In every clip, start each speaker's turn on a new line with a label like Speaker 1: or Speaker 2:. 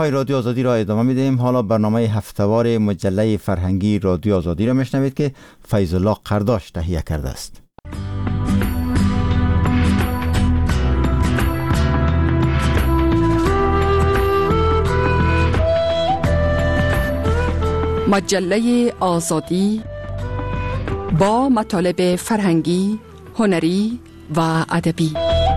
Speaker 1: رادیو آزادی را ادامه میدهیم. حالا برنامه هفتهوار مجله فرهنگی رادیو آزادی را میشنوید که فیض الله قرداش تهیه کرده است.
Speaker 2: مجله آزادی با مطالب فرهنگی، هنری و ادبی.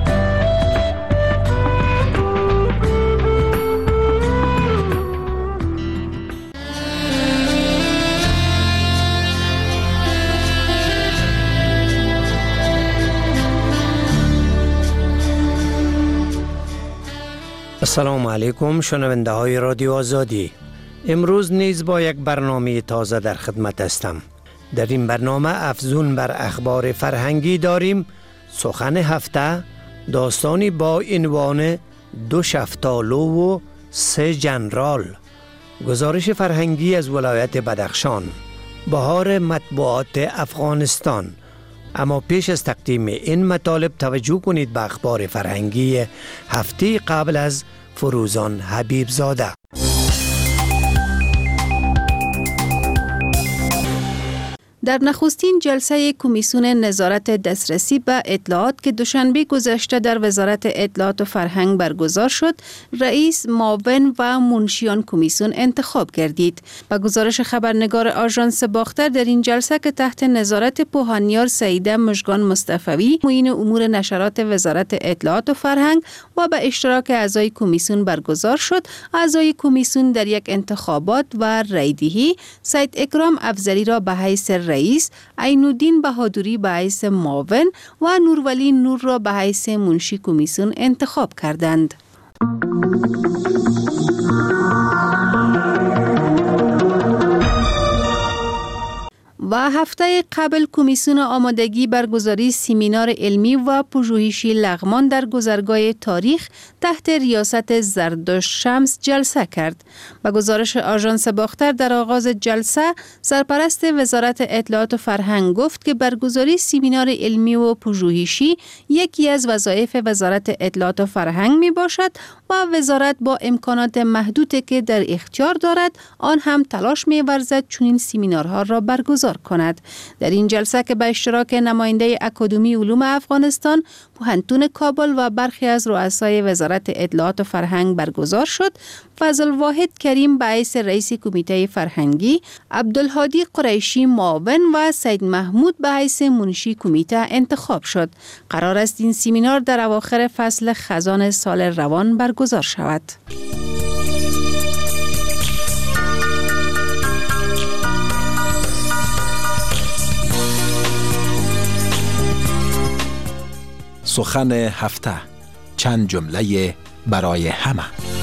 Speaker 3: السلام علیکم شنونده های رادیو آزادی. امروز نیز با یک برنامه تازه در خدمت هستم. در این برنامه افزون بر اخبار فرهنگی داریم سخن هفته، داستانی با عنوان 2 شفتالو و 3 جنرال، گزارش فرهنگی از ولایت بدخشان، بهار مطبوعات افغانستان. اما پیش از تقدیم این مطالب توجه کنید به اخبار فرهنگی هفته قبل از فروزان حبیب زاده.
Speaker 4: در نخستین جلسه کمیسیون نظارت دسترسی به اطلاعات که دوشنبه گذشته در وزارت اطلاعات و فرهنگ برگزار شد، رئیس، معاون و منشیان کمیسیون انتخاب گردید. با گزارش خبرنگار آژانس باختر، در این جلسه که تحت نظارت پوهانیار سعیده مژگان مصطفی، معین امور نشرات وزارت اطلاعات و فرهنگ و به اشتراک اعضای کمیسیون برگزار شد، اعضای کمیسیون در یک انتخابات و رایدهی سید اکرام افضلی را به حیث رئیس، عین‌الدین بهادری به حیث معاون و نورولی نور را به حیث منشی کمیسیون انتخاب کردند. و هفته قبل کمیسیون آمادگی برگزاری سمینار علمی و پژوهشی لغمان در گذرگاه تاریخ تحت ریاست زردشت شمس جلسه کرد. با گزارش آژانس باختر، در آغاز جلسه سرپرست وزارت اطلاعات و فرهنگ گفت که برگزاری سمینار علمی و پژوهشی یکی از وظایف وزارت اطلاعات و فرهنگ می باشد و وزارت با امکانات محدودی که در اختیار دارد آن هم تلاش می ورزد چنین سمینارها را برگزار کند. در این جلسه که به اشتراک نماینده اکادمی علوم افغانستان، پوهنتون کابل و برخی از رؤسای وزارت اطلاعات و فرهنگ برگزار شد، فضل واحد کریم به حیث رئیس کمیته فرهنگی، عبدالهادی قریشی معاون و سید محمود به حیث منشی کمیته انتخاب شد. قرار است این سمینار در اواخر فصل خزان سال روان برگزار شود.
Speaker 5: سخن هفته، چند جمله برای همه.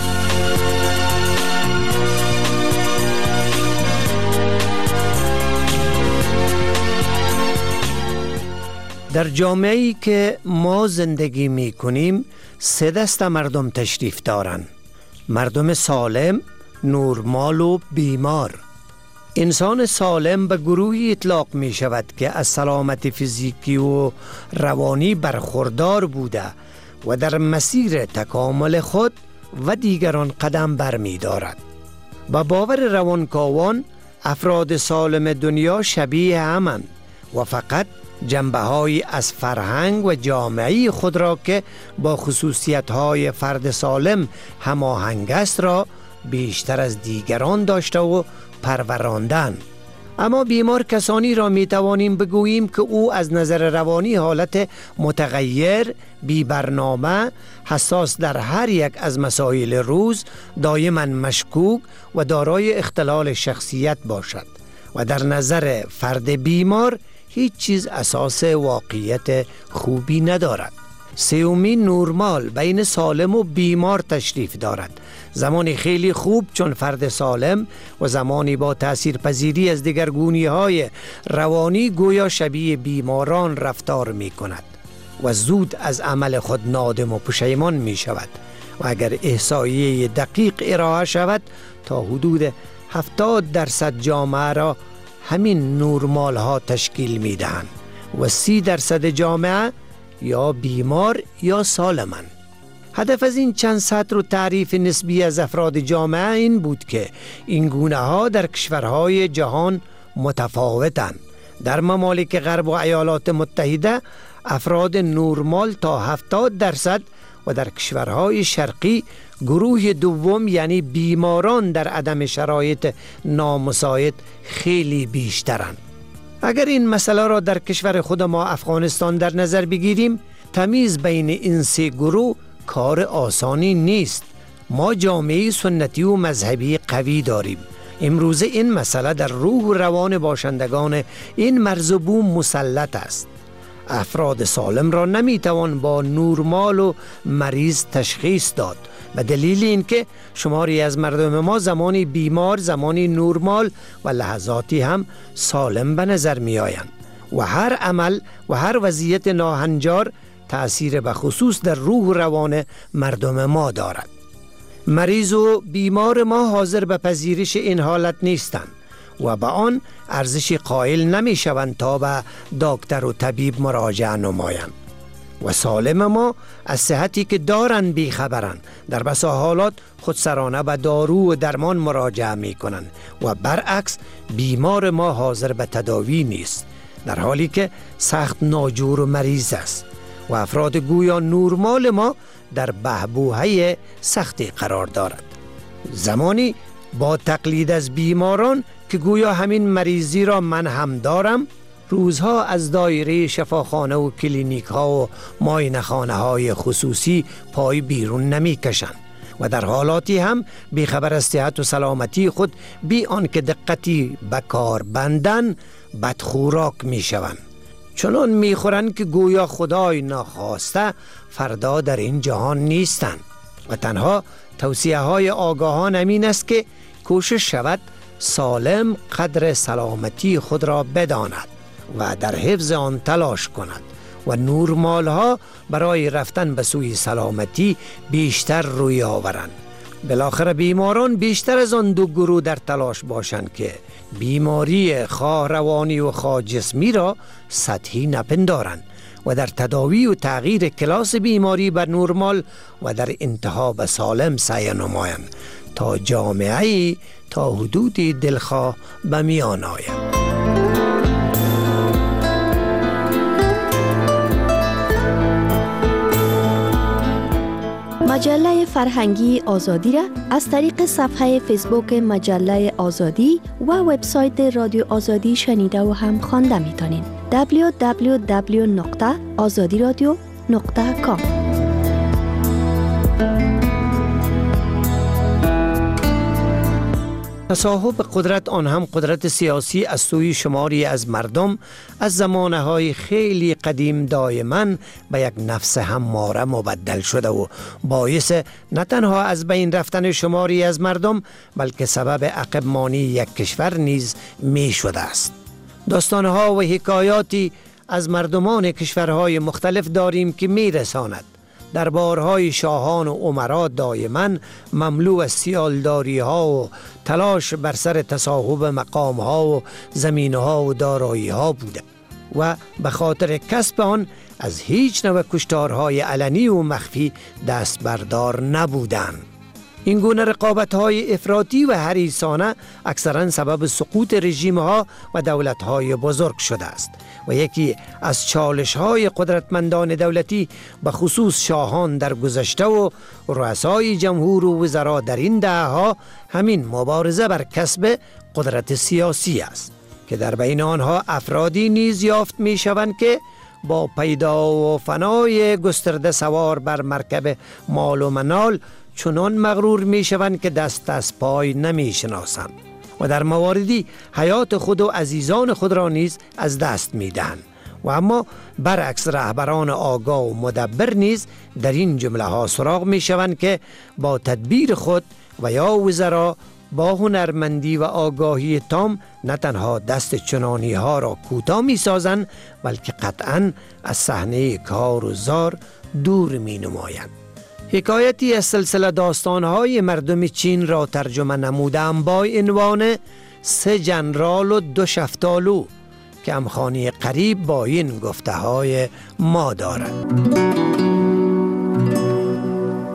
Speaker 3: در جامعه‌ای که ما زندگی می کنیم 3 دسته مردم تشریف دارند: مردم سالم، نورمال و بیمار. انسان سالم به گروهی اطلاق می شود که از سلامت فیزیکی و روانی برخوردار بوده و در مسیر تکامل خود و دیگران قدم بر می دارد. با باور روانکاوان، افراد سالم دنیا شبیه همند و فقط جنبه‌هایی از فرهنگ و جامعه خود را که با خصوصیت‌های فرد سالم هماهنگ است را بیشتر از دیگران داشته و پروراندن. اما بیمار کسانی را می توانیم بگوییم که او از نظر روانی حالت متغیر، بی برنامه، حساس در هر یک از مسائل روز، دائما مشکوک و دارای اختلال شخصیت باشد و در نظر فرد بیمار هیچ چیز اساس واقعیت خوبی ندارد. سومین نورمال بین سالم و بیمار تشریف دارد. زمانی خیلی خوب چون فرد سالم و زمانی با تأثیر پذیری از دگرگونی‌های روانی گویا شبیه بیماران رفتار می کند و زود از عمل خود نادم و پشیمان می شود و اگر احصایه دقیق ارائه شود تا حدود 70% جامعه را همین نورمال ها تشکیل می دهند و 30% جامعه یا بیمار یا سالمند. هدف از این چند سطر و تعریف نسبی از افراد جامعه این بود که این گونه ها در کشورهای جهان متفاوتند. در ممالک غرب و ایالات متحده افراد نورمال تا 70% و در کشورهای شرقی گروه دوم یعنی بیماران در عدم شرایط نامساعد خیلی بیشترند. اگر این مسئله را در کشور خود ما افغانستان در نظر بگیریم، تمیز بین این سه گروه کار آسانی نیست. ما جامعه سنتی و مذهبی قوی داریم. امروزه این مسئله در روح و روان باشندگان این مرز و بوم مسلط است. افراد سالم را نمیتوان با نورمال و مریض تشخیص داد، به دلیل اینکه شماری از مردم ما زمانی بیمار، زمانی نورمال و لحظاتی هم سالم به نظر می آیند و هر عمل و هر وضعیت ناهنجار تأثیر به خصوص در روح و روان مردم ما دارد. مریض و بیمار ما حاضر به پذیرش این حالت نیستند و به آن ارزش قائل نمی شوند تا به دکتر و طبیب مراجعه نمایند. و سالم ما از صحتی که دارند بیخبرند، در بسا حالات خودسرانه به دارو و درمان مراجعه می کنند و برعکس بیمار ما حاضر به تداوی نیست، در حالی که سخت ناجور و مریض است و افراد گویا نورمال ما در بحبوحه سختی قرار دارد. زمانی با تقلید از بیماران که گویا همین مریضی را من هم دارم، روزها از دایره شفاخانه و کلینیک ها و معاینه خانه های خصوصی پای بیرون نمی کشند و در حالاتی هم بیخبر از صحت و سلامتی خود بی آنکه دقتی به کار بندن بدخوراک می شوند. چنان می خورند که گویا خدای ناخواسته فردا در این جهان نیستند و تنها توصیه های آگاهان امین است که کوشش شود سالم قدر سلامتی خود را بداند و در حفظ آن تلاش کند و نورمال ها برای رفتن به سوی سلامتی بیشتر روی آورند. بالاخره بیماران بیشتر از آن دو گروه در تلاش باشند که بیماری خواه روانی و خواه جسمی را سطحی نپندارند و در تداوی و تغییر کلاس بیماری به نورمال و در انتها به سالم سعی نمایند تا جامعه‌ای تا حدودی دلخواه به میان آید.
Speaker 6: مجله فرهنگی آزادی را از طریق صفحه فیسبوک مجله آزادی و وبسایت رادیو آزادی شنیده و هم خوانده می‌تونین. www.azadiradio.com
Speaker 3: تصاحب قدرت، آن هم قدرت سیاسی، از سوی شماری از مردم از زمانه‌های خیلی قدیم دائما به یک نفس همواره مبدل شده و باعث نه تنها از بین رفتن شماری از مردم بلکه سبب عقب مانی یک کشور نیز می شده است. داستانها و حکایاتی از مردمان کشورهای مختلف داریم که می رساند دربارهای شاهان و امرا دائما مملو از سیالداری ها و تلاش بر سر تصاحب مقام ها و زمین ها و دارایی ها بوده و به خاطر کسب آن از هیچ نوع کشتارهای علنی و مخفی دست بردار نبودند. این گونه رقابت های افراطی و حریصانه اکثرا سبب سقوط رژیم ها و دولت های بزرگ شده است و یکی از چالش های قدرتمندان دولتی به خصوص شاهان در گذشته و رؤسای جمهور و وزرا در این دهه‌ها همین مبارزه بر کسب قدرت سیاسی است که در بین آنها افرادی نیز یافت می شوند که با پیدا و فنای گسترده سوار بر مرکب مال و منال چنان مغرور می شوند که دست از پای نمی شناسند و در مواردی حیات خود و عزیزان خود را نیز از دست می دهند و اما برعکس رهبران آگاه و مدبر نیز در این جمله ها سراغ می شوند که با تدبیر خود و یا وزرا با هنرمندی و آگاهی تام نه تنها دست چنانی ها را کوتاه می سازند بلکه قطعاً از صحنه کار و زار دور می نمایند. حکایتی از سلسله داستانهای مردم چین را ترجمه نمودم با عنوان 3 جنرال و 2 شفتالو که همخوانی قریب با این گفته های ما دارد.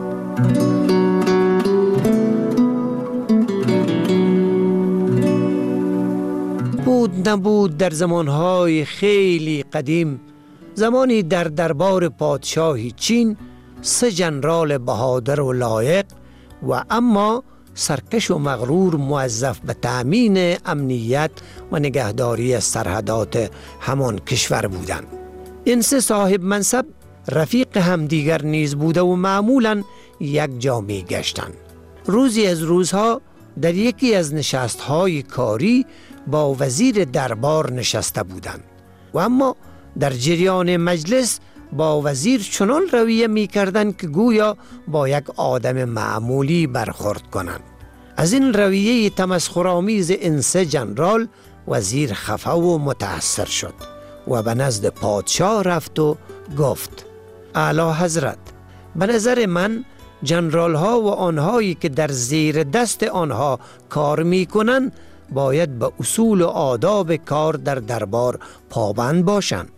Speaker 3: یاد نبود در زمانهای خیلی قدیم، زمانی در دربار پادشاهی چین 3 ژنرال بهادر و لایق و اما سرکش و مغرور موظف به تأمین امنیت و نگهداری سرحدات همان کشور بودند. این 3 صاحب منصب رفیق همدیگر نیز بوده و معمولاً یک جا می گشتند. روزی از روزها در یکی از نشستهای کاری با وزیر دربار نشسته بودند و اما در جریان مجلس با وزیر چنان رویه می کردند که گویا با یک آدم معمولی برخورد کنند. از این رویه تمسخرآمیز این 3 ژنرال وزیر خفه و متأثر شد و به نزد پادشاه رفت و گفت: اعلی حضرت، به نظر من ژنرال ها و آنهایی که در زیر دست آنها کار می کنند باید به اصول و آداب کار در دربار پابند باشند.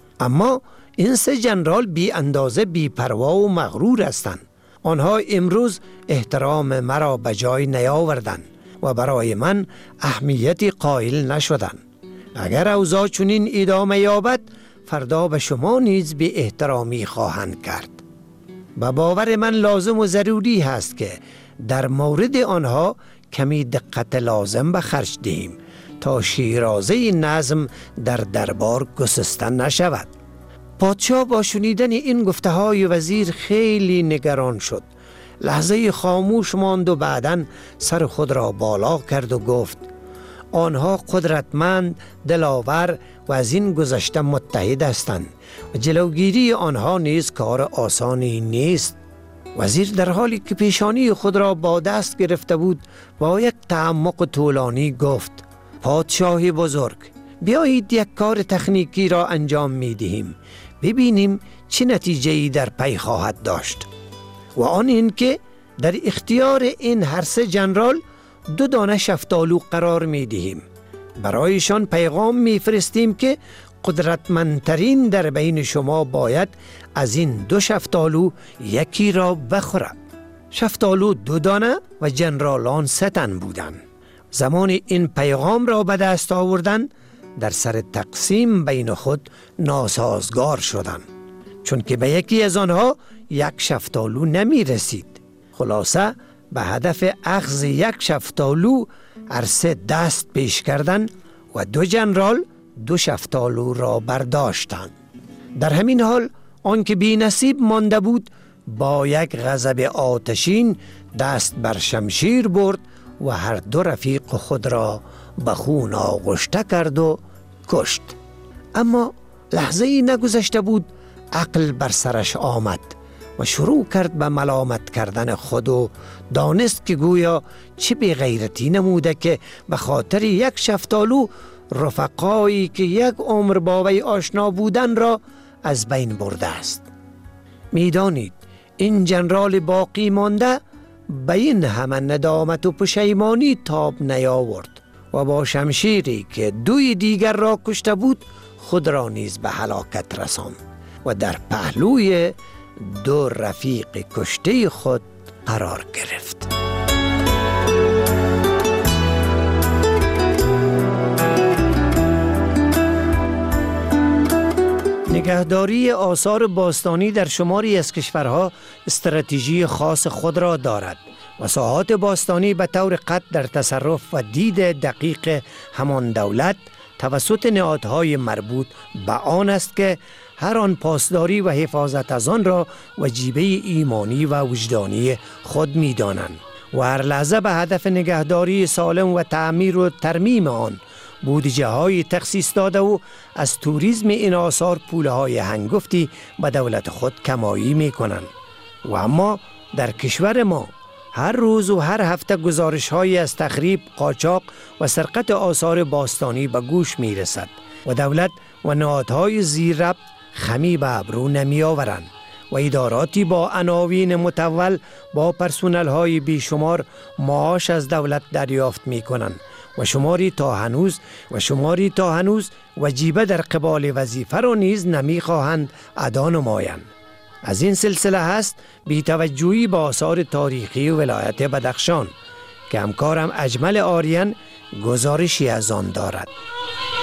Speaker 3: اما این 3 ژنرال بی اندازه بی پروا و مغرور هستند. آنها امروز احترام مرا به جای نیاوردند و برای من اهمیتی قائل نشدند. اگر اوضاع چنین ادامه یابد فردا به شما نیز بی احترامی خواهند کرد. به باور من لازم و ضروری هست که در مورد آنها کمی دقت لازم به خرج دهیم تا شیرازه نظم در دربار گسسته نشود. پادشاه با شنیدن این گفته های وزیر خیلی نگران شد. لحظه خاموش ماند و بعداً سر خود را بالا کرد و گفت: آنها قدرتمند، دلاور و از این گذشته متحد هستند و جلوگیری آنها نیز کار آسانی نیست. وزیر در حالی که پیشانی خود را با دست گرفته بود با یک تعمق طولانی گفت: پادشاه بزرگ، بیایید یک کار تکنیکی را انجام می دهیم، ببینیم چه نتیجه‌ای در پی خواهد داشت. و آن این که در اختیار این هر 3 ژنرال 2 دانه شفتالو قرار می دهیم. برایشان پیغام می فرستیم که قدرتمندترین در بین شما باید از این 2 شفتالو یکی را بخورد. شفتالو 2 دانه و ژنرالان 3 تن بودند. زمان این پیغام را به دست آوردن در سر تقسیم بین خود ناسازگار شدند، چون که به یکی از آنها 1 شفتالو نمی رسید. خلاصه به هدف اخذ 1 شفتالو هر 3 دست پیش کردند و 2 ژنرال 2 شفتالو را برداشتند. در همین حال آنکه بی نصیب مانده بود با یک غضب آتشین دست بر شمشیر برد و هر 2 رفیق خود را به خون آغشته کرد و کشت. اما لحظه ای نگذشته بود عقل بر سرش آمد و شروع کرد به ملامت کردن خود و دانست که گویا چه بی غیرتی نموده که به خاطر 1 شفتالو رفقایی که 1 عمر با وی آشنا بودن را از بین برده است. میدانید این ژنرال باقی مانده به این همه ندامت و پشیمانی تاب نیاورد و با شمشیری که 2 دیگر را کشته بود خود را نیز به هلاکت رساند و در پهلوی 2 رفیق کشته خود قرار گرفت. نگهداری آثار باستانی در شماری از کشورها استراتژی خاص خود را دارد و ساحات باستانی به طور قطع در تصرف و دید دقیق همان دولت توسط نهادهای مربوط به آن است که هر آن پاسداری و حفاظت از آن را وجیبه ایمانی و وجدانی خود می دانند و هر لحظه به هدف نگهداری سالم و تعمیر و ترمیم آن بودجه های تخصیص داده و از توریسم این آثار پوله های هنگفتی به دولت خود کمایی می کنند. و اما در کشور ما هر روز و هر هفته گزارش های از تخریب، قاچاق و سرقت آثار باستانی به گوش می رسد و دولت و نهادهای زیر ربط خمی به ابرو نمی آورند و اداراتی با عناوین متول با پرسونل های بیشمار معاش از دولت دریافت می کنند و شماری تا هنوز وجیبه در قبال وظیفه را نیز نمی خواهند ادا نمایند. از این سلسله هست بی‌توجهی به آثار تاریخی ولایت بدخشان که همکارم اجمل آریان گزارشی از آن دارد.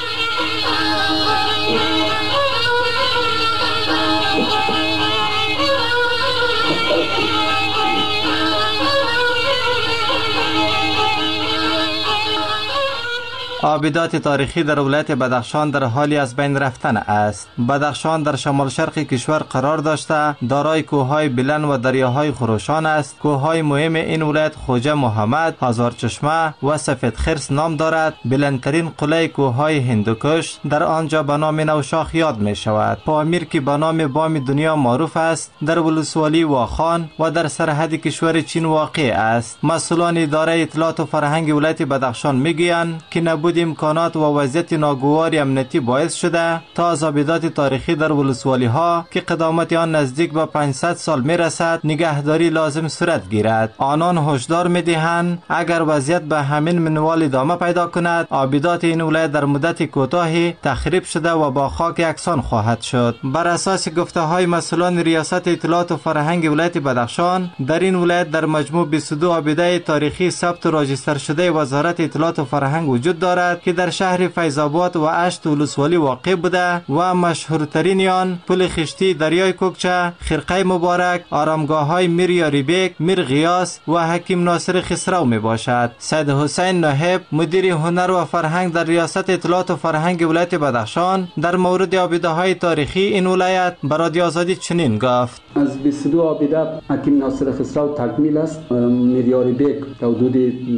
Speaker 7: آبدات تاریخی در ولایت بدخشان در حالی از بین رفتن است. بدخشان در شمال شرق کشور قرار داشته دارای کوههای بلند و دریاهای خروشان است. کوههای مهم این ولایت خوجه محمد، هزار چشمه و سفید خرس نام دارد. بلندترین قله کوههای هندوکش در آنجا به نام نوشاخ یاد می شود. پامیر که به نام بام دنیا معروف است در ولسوالی واخان و در سرحد کشور چین واقع است. مسئولان اداره اطلاعات و فرهنگ ولایت بدخشان میگویند که نبود امکانات و وضعیت ناگوار امنیتی باعث شده تا از آبدات تاریخی در ولسوالی ها که قدامت آن نزدیک به 500 سال می رسد نگهداری لازم صورت گیرد. آنان هشدار می دهند اگر وضعیت به همین منوال ادامه پیدا کند آبدات این ولایت در مدت کوتاهی تخریب شده و با خاک یکسان خواهد شد. بر اساس گفته های مسئولان ریاست اطلاعات و فرهنگ ولایت بدخشان در این ولایت در مجموع 22 آبده تاریخی ثبت و راجستر شده وزارت اطلاعات و فرهنگ وجود دارد که در شهر فیض‌آباد و اشت ولسوالی واقع بوده و مشهورترین آن پل خشتی دریای کوکچه، خرقه مبارک، آرامگاه‌های میر یاریبک، میر غیاس و حکیم ناصر خسرو می باشد. سید حسین ناهب مدیر هنر و فرهنگ در ریاست اطلاعات و فرهنگ ولایت بدخشان در مورد آبده‌های تاریخی این ولایت به رادیو آزادی چنین گفت:
Speaker 8: از 22 آبده حکیم ناصر خسرو تکمیل است. میر یاریبک حدود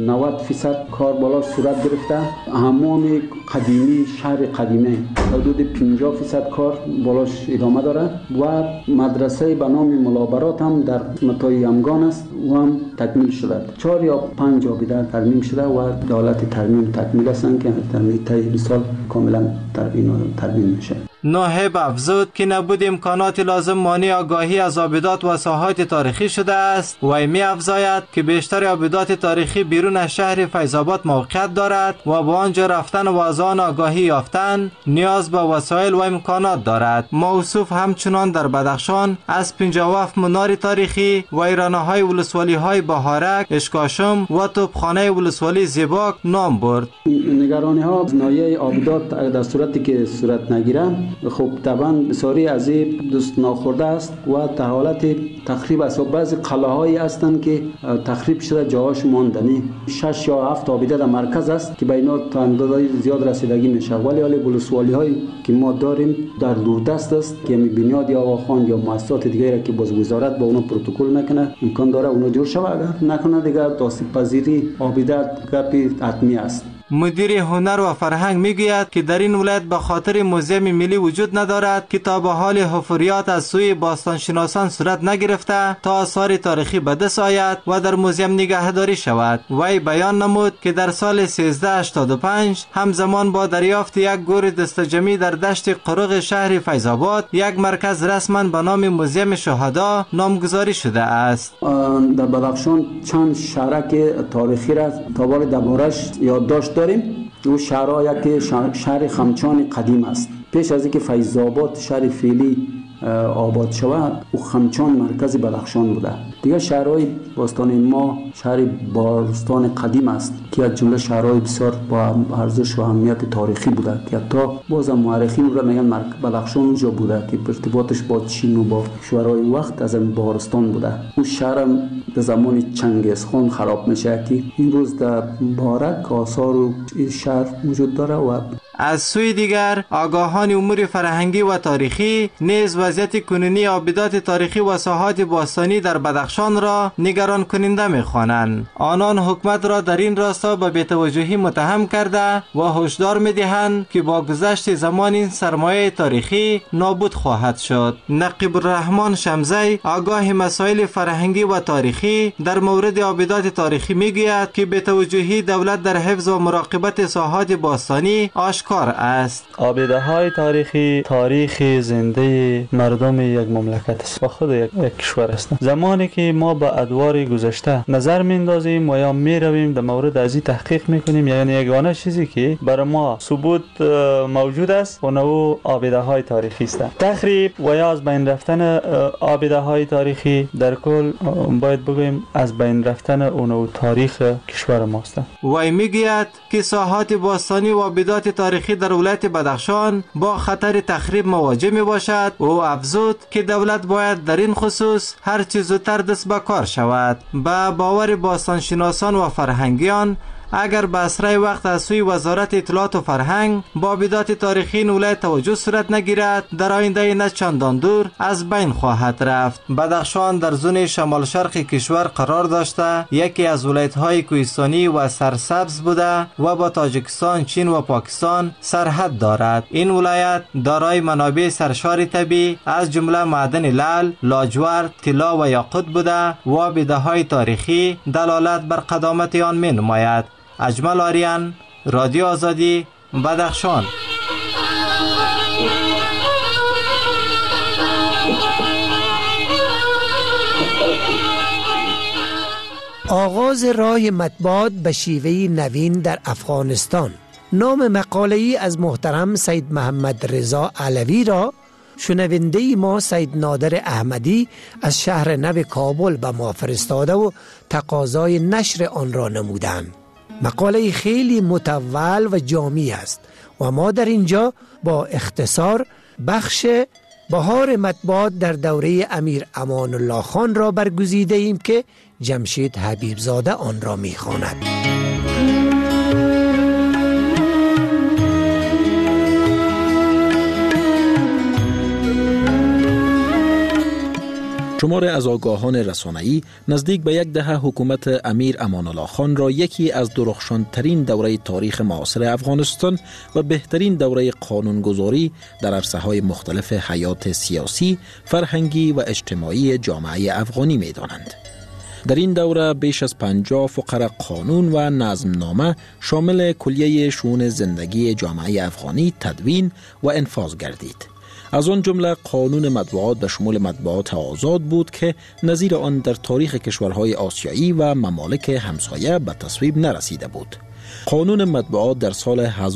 Speaker 8: 90% کار بالا صورت گرفته. همان قدیمی شهر قدیمه حدود 50% کار بالاش ادامه داره و مدرسه به نام ملابرات هم در متای امگان است و هم تکمیل شده. 4 یا 5 آبده ترمیم شده و دولت ترمیم تکمیل هستند که در طی سال کاملا ترمیم میشه.
Speaker 7: ناهب افزود که نبود امکانات لازم مانع آگاهی از آبدات و ساحات تاریخی شده است. وی می افزاید که بیشتر آبدات تاریخی بیرون از شهر فیض‌آباد موقعیت دارد و با آنجا رفتن و از آن آگاهی یافتن نیاز به وسایل و امکانات دارد. موصوف همچنان در بدخشان از 57 منار تاریخی و ایرانه‌های ولسوالی‌های بهارک، اشکاشم و توپخانه ولسوالی زیباک نام برد.
Speaker 8: نگرانی‌ها از ناحیه آبدات در صورتی که صورت نگیره خب طبعا بسیاری از این دوست ناخورده است و در حالت تخریب است. بعضی قلعه‌هایی هستند که تخریب شده جاهاش ماندنی. 6 یا 7 آبده در مرکز است که به اینا تا اندازه زیاد رسیدگی میشه، ولی ولسوالی‌هایی که ما داریم در دوردست است که بنیاد یا آخوان یا مؤسسات دیگری که باز وزارت با اونا پروتکل نکنه امکان داره اونا جور شود. اگر نکنه دیگر آسیب پذیری آبده گپی حتمی است.
Speaker 7: مدیر هنر و فرهنگ میگوید که در این ولایت به خاطر موزیم ملی وجود ندارد که تا به حال حفریات از سوی باستانشناسان صورت نگرفته تا آثار تاریخی به دست آید و در موزیم نگهداری شود. وی بیان نمود که در سال 1385 همزمان با دریافت یک گور دستجمعی در دشت قرق شهر فیض‌آباد یک مرکز رسما به نام موزیم شهدا نامگذاری شده است.
Speaker 8: در بدخشان چند شهرک تاریخی را تا بالا دربارش یادداشت داریم. او شهرها که شهر خمچان قدیم است. پیش از اینکه فیض‌آباد شهر فعلی آباد شود او خمچان مرکز بدخشان بوده. دیگر شهرهای باستان ما شهر بارستان قدیم است که از جمله شهرهای بسیار با ارزش و اهمیت تاریخی بوده که حتی بازم مورخین را میگن بدخشان اونجا بوده که ارتباطش با چین و با کشورهای وقت از بارستان بوده. اون شهر هم در زمان چنگیزخان خراب میشه که این روز در بارک آثار و شهر موجود داره. و
Speaker 7: از سوی دیگر آگاهان امور فرهنگی و تاریخی نیز وضعیت کنونی آبدات تاریخی و ساحات باستانی در بدخشان را نگران کننده می‌خوانند. آنان حکومت را در این راستا به بی‌توجهی متهم کرده و هشدار می‌دهند که با گذشت زمان این سرمایه تاریخی نابود خواهد شد. نقیب الرحمن شمزی آگاه مسائل فرهنگی و تاریخی در مورد آبدات تاریخی می‌گوید که بی‌توجهی دولت در حفظ و مراقبت ساحات باستانی آشکار است.
Speaker 9: آبده‌های تاریخی تاریخ زنده مردم یک مملکت است و خود یک کشور است. زمانی که ما به ادوار گذشته نظر میندازیم و یا میرویم در مورد از این تحقیق میکنیم، یعنی یگانه چیزی که برای ما ثبوت موجود است و نو آبده‌های تاریخی است. تخریب و یا از بین رفتن آبده‌های تاریخی در کل باید بگوییم از بین رفتن اون تاریخ کشور ماست.
Speaker 7: وی میگوید که ساحات باستانی و آبدات تاریخی در ولایت بدخشان با خطر تخریب مواجه می باشد. او افزود که دولت باید در این خصوص هر چه زودتر دست به کار شود. به باور باستانشناسان و فرهنگیان اگر به اسرع وقت از سوی وزارت اطلاعات و فرهنگ با بدات تاریخی این ولایت توجه صورت نگیرد، در آینده نه چندان دور از بین خواهد رفت. بدخشان در زون شمال شرق کشور قرار داشته یکی از ولایت‌های کوهستانی و سرسبز بوده و با تاجیکستان، چین و پاکستان سرحد دارد. این ولایت دارای منابع سرشار طبیعی از جمله معدن لعل، لاجورد، طلا و یاقوت بوده و بدههای تاریخی دلالت بر قدامت آن می نماید. اجمل آریان، رادیو آزادی، بدخشان.
Speaker 3: آغاز راه مطبوعات به شیوه نوین در افغانستان. نام مقاله‌ای از محترم سید محمد رضا علوی را شنونده ما سید نادر احمدی از شهر نو کابل به ما فرستاده و تقاضای نشر آن را نمودند. مقاله خیلی مطول و جامع است و ما در اینجا با اختصار بخش بهار مطبوعات در دوره امیر امان الله خان را برگزیده ایم که جمشید حبیب زاده آن را می‌خواند.
Speaker 5: شمار از آگاهان رسانه‌ای نزدیک به یک دهه حکومت امیر امان الله خان را یکی از درخشانترین دوره تاریخ معاصر افغانستان و بهترین دوره قانونگذاری در عرصه‌های مختلف حیات سیاسی، فرهنگی و اجتماعی جامعه افغانی می‌دانند. در این دوره بیش از 50 فقره قانون و نظمنامه شامل کلیه شؤون زندگی جامعه افغانی تدوین و انفاذ گردید. از آن جمله قانون مطبوعات به شمول مطبوعات آزاد بود که نظیر آن در تاریخ کشورهای آسیایی و ممالک همسایه به تصویب نرسیده بود. قانون مطبوعات در سال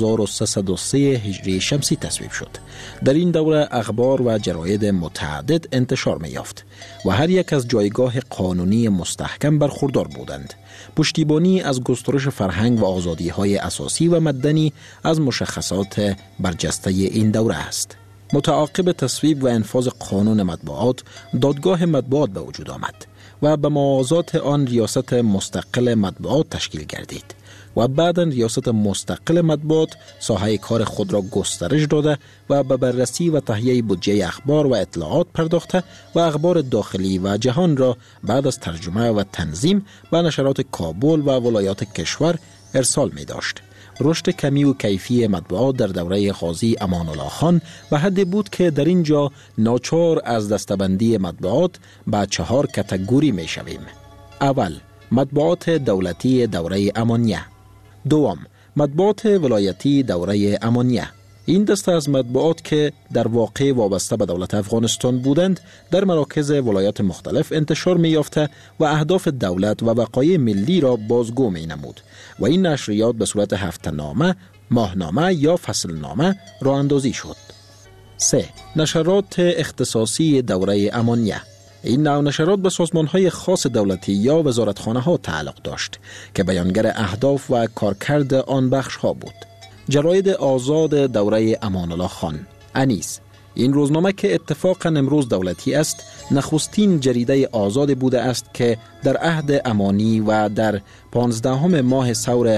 Speaker 5: 1303 هجری شمسی تصویب شد. در این دوره اخبار و جراید متعدد انتشار می یافت و هر یک از جایگاه قانونی مستحکم برخوردار بودند. پشتیبانی از گسترش فرهنگ و آزادی‌های اساسی و مدنی از مشخصات برجسته این دوره است. متعاقب تصویب و انفاذ قانون مطبوعات، دادگاه مطبوعات به وجود آمد و به موازات آن ریاست مستقل مطبوعات تشکیل گردید و بعداً ریاست مستقل مطبوعات ساحه کار خود را گسترش داده و به بررسی و تهیه بودجه اخبار و اطلاعات پرداخته و اخبار داخلی و جهان را بعد از ترجمه و تنظیم به نشرات کابل و ولایات کشور ارسال می داشت. رشد کمی و کیفی مطبوعات در دوره قاضی امان الله خان به حدی بود که در اینجا ناچار از دستبندی مطبوعات به 4 کاتگوری می شویم. اول، مطبوعات دولتی دوره امانیه. دوم، مطبوعات ولایتی دوره امانیه. این دسته از مطبوعات که در واقع وابسته به دولت افغانستان بودند در مراکز ولایات مختلف انتشار می یافته و اهداف دولت و وقایع ملی را بازگو می نمود و این نشریات به صورت هفته‌نامه، ماهنامه یا فصلنامه راه اندازی شد. 3. نشرات اختصاصی دوره امانیه. این نوع نشرات به سازمان‌های خاص دولتی یا وزارتخانه‌ها تعلق داشت که بیانگر اهداف و کارکرد آن بخش‌ها بود. جراید آزاد دوره امان الله خان. انیس. این روزنامه که اتفاقاً امروز دولتی است، نخستین جریده آزاد بوده است که در عهد امانی و در 15 ماه ثور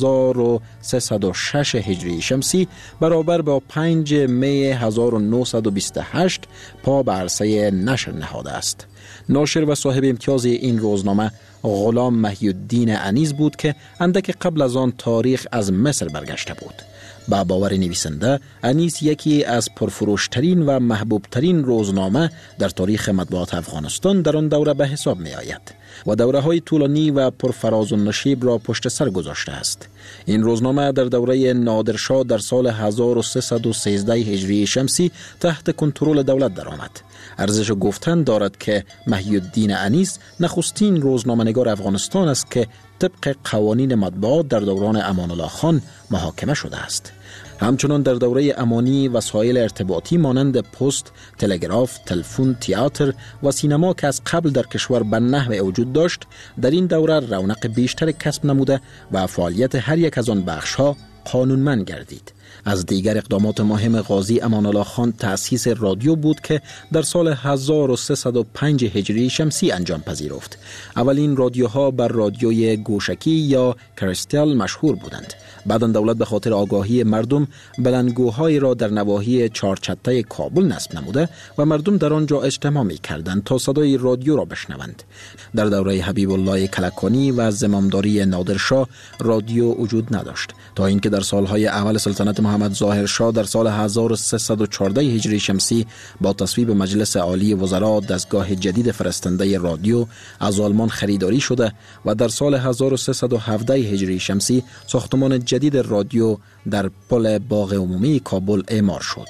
Speaker 5: 1306 هجری شمسی برابر با 5 می 1928 پا به عرصه نشر نهاده است. ناشر و صاحب امتیاز این روزنامه غلام محی‌الدین انیس بود که اندک قبل از آن تاریخ از مصر برگشته بود. با باور نویسنده، انیس یکی از پرفروشترین و محبوبترین روزنامه در تاریخ مطبوعات افغانستان در آن دوره به حساب می آید و دوره‌های طولانی و پرفراز و نشیب را پشت سر گذاشته است. این روزنامه در دوره نادرشاه در سال 1313 هجری شمسی تحت کنترل دولت درآمد. ارزش گفتن دارد که محی‌الدین انیس نخستین روزنامه‌نگار افغانستان است که طبق قوانین مطبوعات در دوران امان الله خان محاکمه شده است. همچنان در دوره امانی وسایل ارتباطی مانند پست، تلگراف، تلفن، تئاتر و سینما که از قبل در کشور به نحو وجود داشت، در این دوره رونق بیشتر کسب نموده و فعالیت هر یک از آن بخش‌ها قانونمند گردید. از دیگر اقدامات مهم قاضی امان الله خان تأسیس رادیو بود که در سال 1305 هجری شمسی انجام پذیرفت. اولین رادیوها بر رادیوی گوشکی یا کریستال مشهور بودند. بعداً دولت به خاطر آگاهی مردم بلندگوهای را در نواحی چارچته کابل نصب نموده و مردم در آنجا اجتماع می کردند تا صدای رادیو را بشنوند. در دوره حبیب الله کلکانی و زمامداری نادرشاه رادیو وجود نداشت تا اینکه در سالهای اول سلطنت محمد ظاهر شاه در سال 1314 هجری شمسی با تصویب مجلس عالی وزرا دستگاه جدید فرستنده رادیو از آلمان خریداری شده و در سال 1317 هجری شمسی ساختمان جدید رادیو در پل باغ عمومی کابل اعمار شد.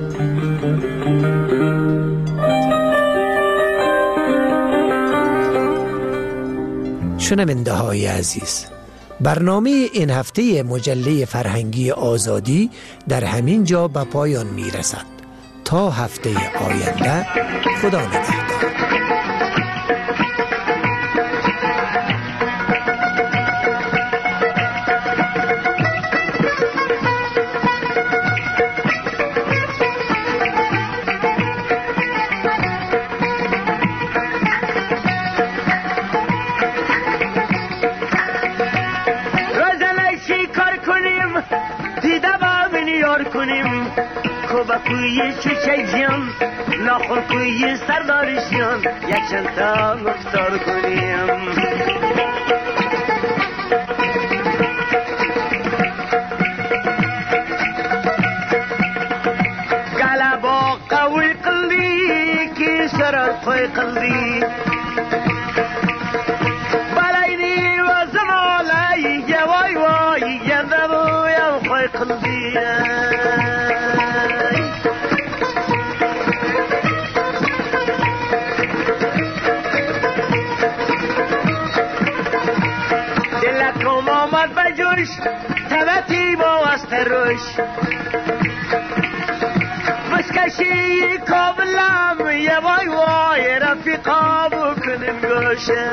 Speaker 3: شنونده های عزیز، برنامه این هفته مجله فرهنگی آزادی در همین جا به پایان می رسد. تا هفته آینده، خدا نگهدار.
Speaker 10: کوی چوچه جان ناخون کوی سردارشیان یک چند تا گفتار کنیم. گلبا قوی قلی کی سرر خوی قلی بلینی و زمالی یه وای وای یه دبو یه خوی قلی تبتی با استروش بسکشی کابلم یه وای وای رفیقا بکنیم گوشه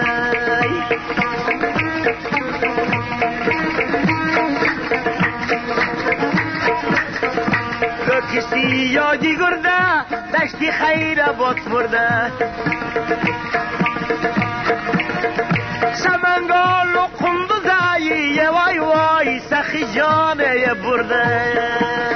Speaker 10: رو کسی یادی گرده دشتی خیره بات برده سمنگال و قندوزایی یه وای وای سخی جانه یه برده